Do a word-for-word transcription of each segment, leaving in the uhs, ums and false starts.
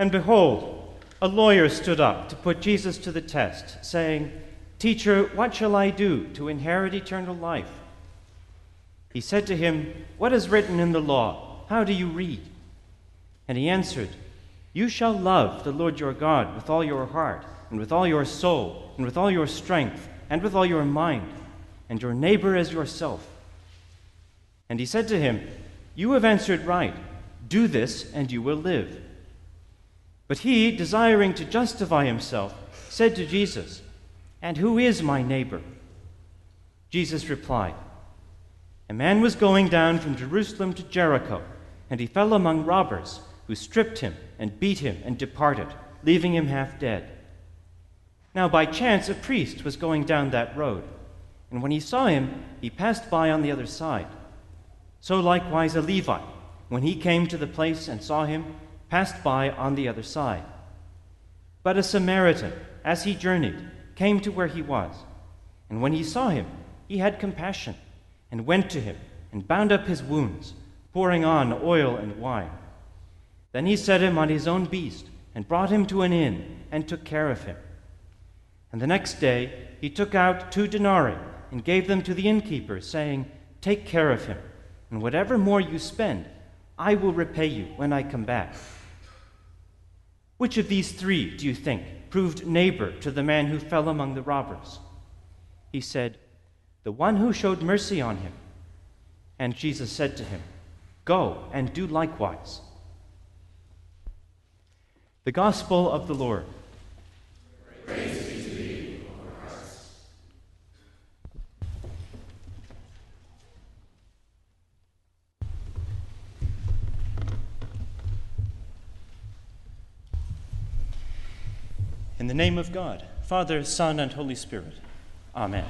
And behold, a lawyer stood up to put Jesus to the test, saying, "Teacher, what shall I do to inherit eternal life?" He said to him, "What is written in the law? How do you read?" And he answered, "You shall love the Lord your God with all your heart, and with all your soul, and with all your strength, and with all your mind, and your neighbor as yourself." And he said to him, "You have answered right. Do this, and you will live." But he, desiring to justify himself, said to Jesus, "And who is my neighbor?" Jesus replied, "A man was going down from Jerusalem to Jericho, and he fell among robbers, who stripped him and beat him and departed, leaving him half dead. Now by chance a priest was going down that road, and when he saw him, he passed by on the other side. So likewise a Levite, when he came to the place and saw him, passed by on the other side. But a Samaritan, as he journeyed, came to where he was, and when he saw him, he had compassion, and went to him, and bound up his wounds, pouring on oil and wine. Then he set him on his own beast, and brought him to an inn, and took care of him. And the next day he took out two denarii, and gave them to the innkeeper, saying, 'Take care of him, and whatever more you spend, I will repay you when I come back.' Which of these three, do you think, proved neighbor to the man who fell among the robbers?" He said, "The one who showed mercy on him." And Jesus said to him, "Go and do likewise." The Gospel of the Lord. Praise be to thee, Lord Christ. In the name of God, Father, Son, and Holy Spirit. Amen.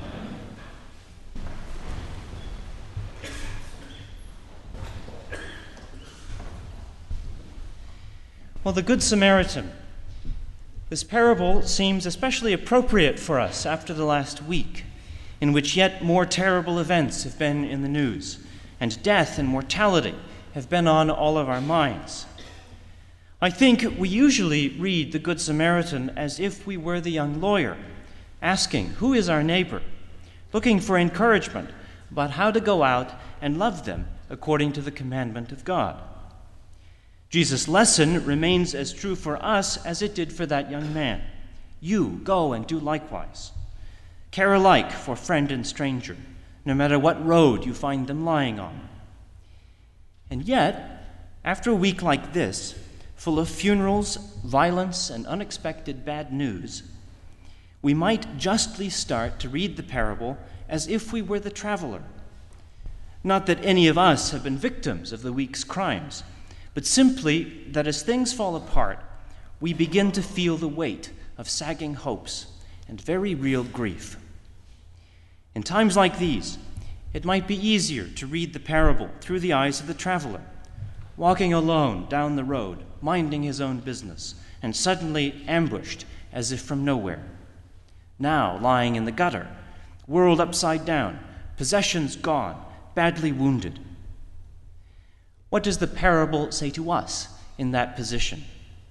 Well, the Good Samaritan. This parable seems especially appropriate for us after the last week, in which yet more terrible events have been in the news, and death and mortality have been on all of our minds. I think we usually read the Good Samaritan as if we were the young lawyer, asking, who is our neighbor, looking for encouragement about how to go out and love them according to the commandment of God. Jesus' lesson remains as true for us as it did for that young man. You go and do likewise. Care alike for friend and stranger, no matter what road you find them lying on. And yet, after a week like this, full of funerals, violence, and unexpected bad news, we might justly start to read the parable as if we were the traveler. Not that any of us have been victims of the week's crimes, but simply that as things fall apart, we begin to feel the weight of sagging hopes and very real grief. In times like these, it might be easier to read the parable through the eyes of the traveler, walking alone down the road, minding his own business, and suddenly ambushed as if from nowhere. Now lying in the gutter, world upside down, possessions gone, badly wounded. What does the parable say to us in that position?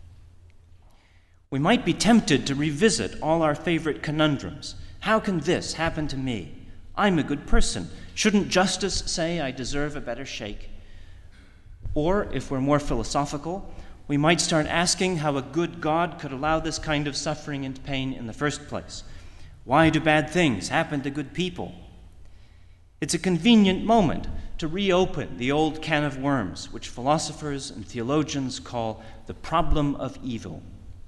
We might be tempted to revisit all our favorite conundrums. How can this happen to me? I'm a good person. Shouldn't justice say I deserve a better shake? Or, if we're more philosophical, we might start asking how a good God could allow this kind of suffering and pain in the first place. Why do bad things happen to good people? It's a convenient moment to reopen the old can of worms, which philosophers and theologians call the problem of evil.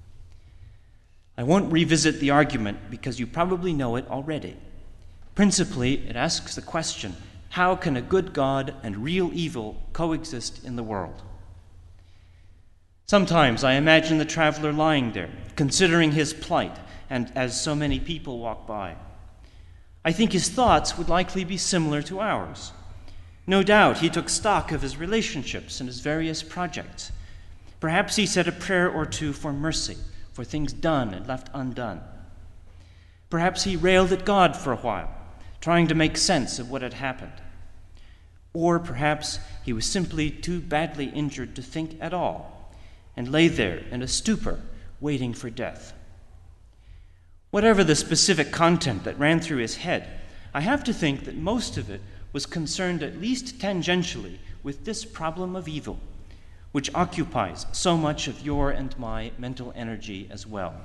I won't revisit the argument because you probably know it already. Principally, it asks the question, how can a good God and real evil coexist in the world? Sometimes I imagine the traveler lying there, considering his plight, and as so many people walk by. I think his thoughts would likely be similar to ours. No doubt he took stock of his relationships and his various projects. Perhaps he said a prayer or two for mercy, for things done and left undone. Perhaps he railed at God for a while, trying to make sense of what had happened. Or perhaps he was simply too badly injured to think at all, and lay there in a stupor, waiting for death. Whatever the specific content that ran through his head, I have to think that most of it was concerned at least tangentially with this problem of evil, which occupies so much of your and my mental energy as well.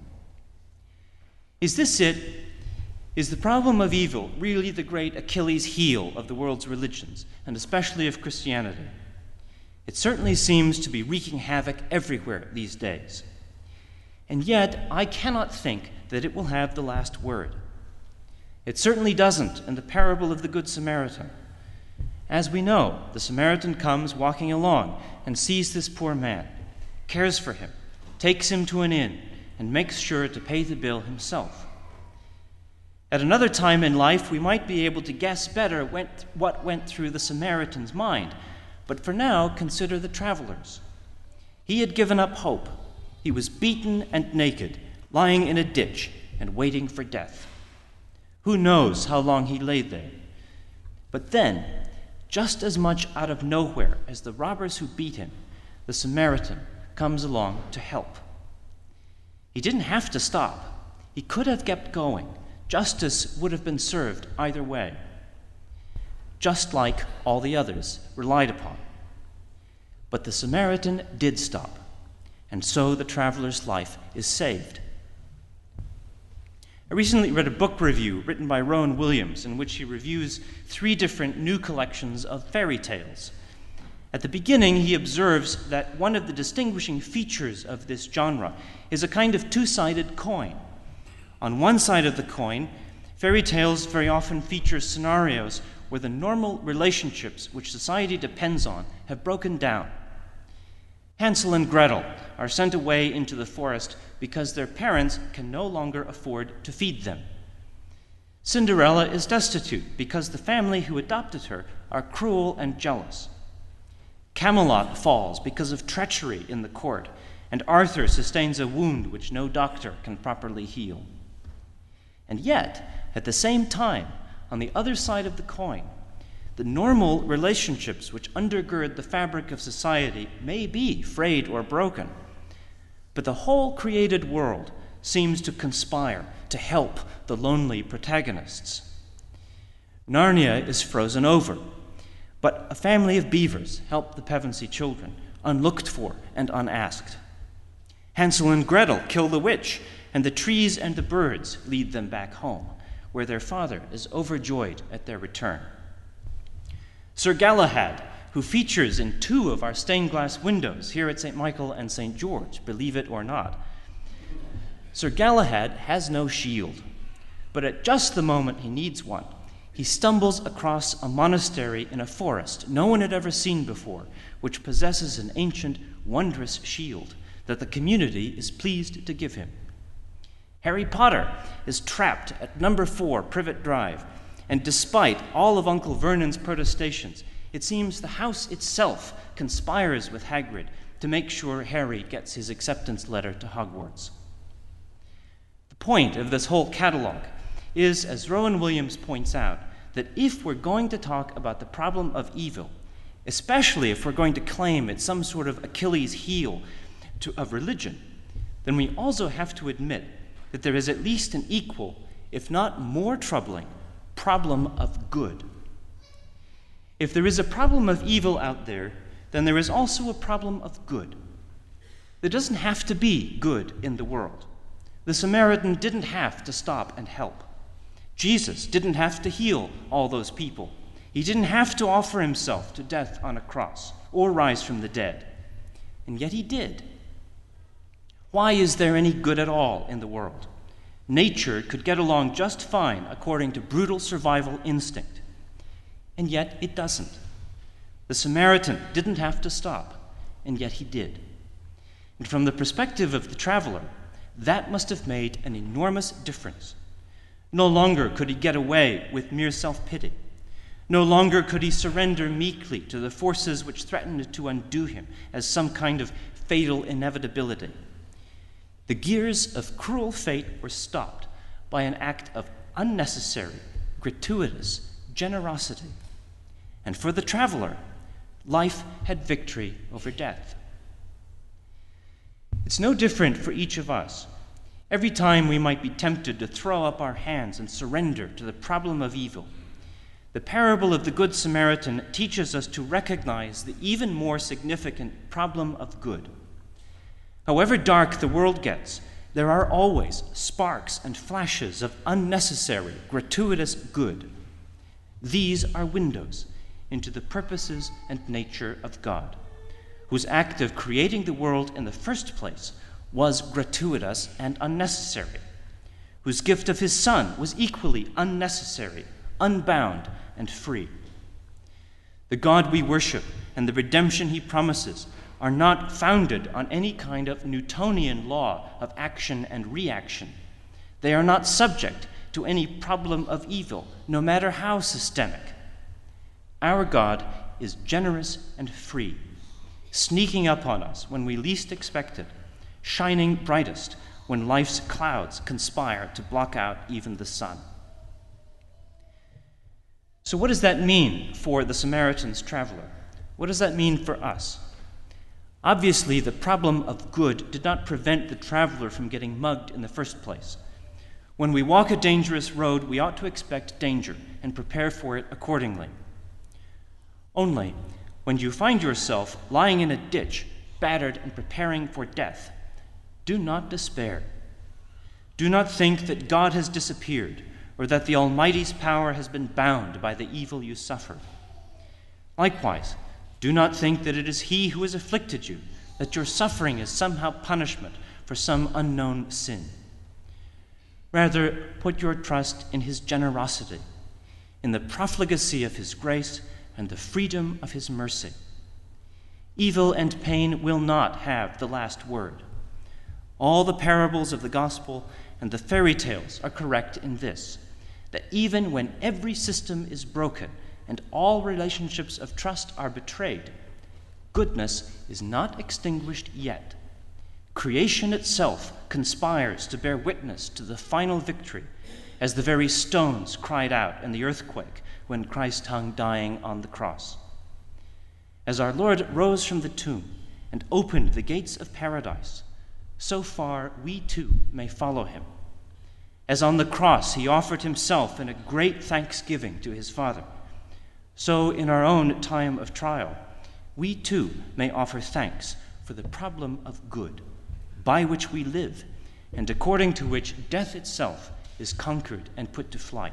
Is this it? Is the problem of evil really the great Achilles heel of the world's religions, and especially of Christianity? It certainly seems to be wreaking havoc everywhere these days. And yet, I cannot think that it will have the last word. It certainly doesn't in the parable of the Good Samaritan. As we know, the Samaritan comes walking along and sees this poor man, cares for him, takes him to an inn, and makes sure to pay the bill himself. At another time in life, we might be able to guess better what went through the Samaritan's mind, but for now, consider the travelers. He had given up hope. He was beaten and naked, lying in a ditch and waiting for death. Who knows how long he lay there? But then, just as much out of nowhere as the robbers who beat him, the Samaritan comes along to help. He didn't have to stop. He could have kept going. Justice would have been served either way, just like all the others relied upon. But the Samaritan did stop, and so the traveler's life is saved. I recently read a book review written by Rowan Williams in which he reviews three different new collections of fairy tales. At the beginning, he observes that one of the distinguishing features of this genre is a kind of two-sided coin. On one side of the coin, fairy tales very often feature scenarios where the normal relationships which society depends on have broken down. Hansel and Gretel are sent away into the forest because their parents can no longer afford to feed them. Cinderella is destitute because the family who adopted her are cruel and jealous. Camelot falls because of treachery in the court, and Arthur sustains a wound which no doctor can properly heal. And yet, at the same time, on the other side of the coin, the normal relationships which undergird the fabric of society may be frayed or broken, but the whole created world seems to conspire to help the lonely protagonists. Narnia is frozen over, but a family of beavers help the Pevensey children, unlooked for and unasked. Hansel and Gretel kill the witch, and the trees and the birds lead them back home, where their father is overjoyed at their return. Sir Galahad, who features in two of our stained glass windows here at Saint Michael and Saint George, believe it or not, Sir Galahad has no shield, but at just the moment he needs one, he stumbles across a monastery in a forest no one had ever seen before, which possesses an ancient, wondrous shield that the community is pleased to give him. Harry Potter is trapped at number four Privet Drive, and despite all of Uncle Vernon's protestations, it seems the house itself conspires with Hagrid to make sure Harry gets his acceptance letter to Hogwarts. The point of this whole catalog is, as Rowan Williams points out, that if we're going to talk about the problem of evil, especially if we're going to claim it's some sort of Achilles heel to, of religion, then we also have to admit that there is at least an equal, if not more troubling, problem of good. If there is a problem of evil out there, then there is also a problem of good. There doesn't have to be good in the world. The Samaritan didn't have to stop and help. Jesus didn't have to heal all those people. He didn't have to offer himself to death on a cross or rise from the dead. And yet he did. Why is there any good at all in the world? Nature could get along just fine according to brutal survival instinct. And yet it doesn't. The Samaritan didn't have to stop, and yet he did. And from the perspective of the traveler, that must have made an enormous difference. No longer could he get away with mere self-pity. No longer could he surrender meekly to the forces which threatened to undo him as some kind of fatal inevitability. The gears of cruel fate were stopped by an act of unnecessary, gratuitous generosity. And for the traveler, life had victory over death. It's no different for each of us. Every time we might be tempted to throw up our hands and surrender to the problem of evil, the parable of the Good Samaritan teaches us to recognize the even more significant problem of good. However dark the world gets, there are always sparks and flashes of unnecessary, gratuitous good. These are windows into the purposes and nature of God, whose act of creating the world in the first place was gratuitous and unnecessary, whose gift of his Son was equally unnecessary, unbound, and free. The God we worship and the redemption he promises are not founded on any kind of Newtonian law of action and reaction. They are not subject to any problem of evil, no matter how systemic. Our God is generous and free, sneaking up on us when we least expect it, shining brightest when life's clouds conspire to block out even the sun. So what does that mean for the Samaritan's traveler? What does that mean for us? Obviously, the problem of good did not prevent the traveler from getting mugged in the first place. When we walk a dangerous road, we ought to expect danger and prepare for it accordingly. Only when you find yourself lying in a ditch, battered and preparing for death, do not despair. Do not think that God has disappeared or that the Almighty's power has been bound by the evil you suffer. Likewise, do not think that it is He who has afflicted you, that your suffering is somehow punishment for some unknown sin. Rather, put your trust in His generosity, in the profligacy of His grace and the freedom of His mercy. Evil and pain will not have the last word. All the parables of the gospel and the fairy tales are correct in this, that even when every system is broken and all relationships of trust are betrayed, goodness is not extinguished yet. Creation itself conspires to bear witness to the final victory, as the very stones cried out in the earthquake when Christ hung dying on the cross. As our Lord rose from the tomb and opened the gates of paradise, so far we too may follow him. As on the cross he offered himself in a great thanksgiving to his Father, so in our own time of trial, we too may offer thanks for the problem of good, by which we live, and according to which death itself is conquered and put to flight.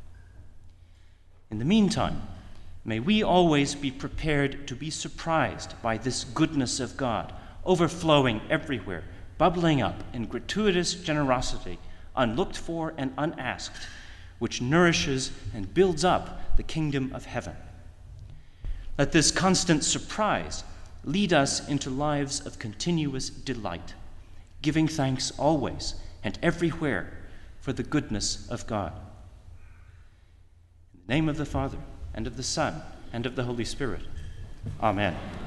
In the meantime, may we always be prepared to be surprised by this goodness of God, overflowing everywhere, bubbling up in gratuitous generosity, unlooked for and unasked, which nourishes and builds up the kingdom of heaven. Let this constant surprise lead us into lives of continuous delight, giving thanks always and everywhere for the goodness of God. In the name of the Father, and of the Son, and of the Holy Spirit. Amen.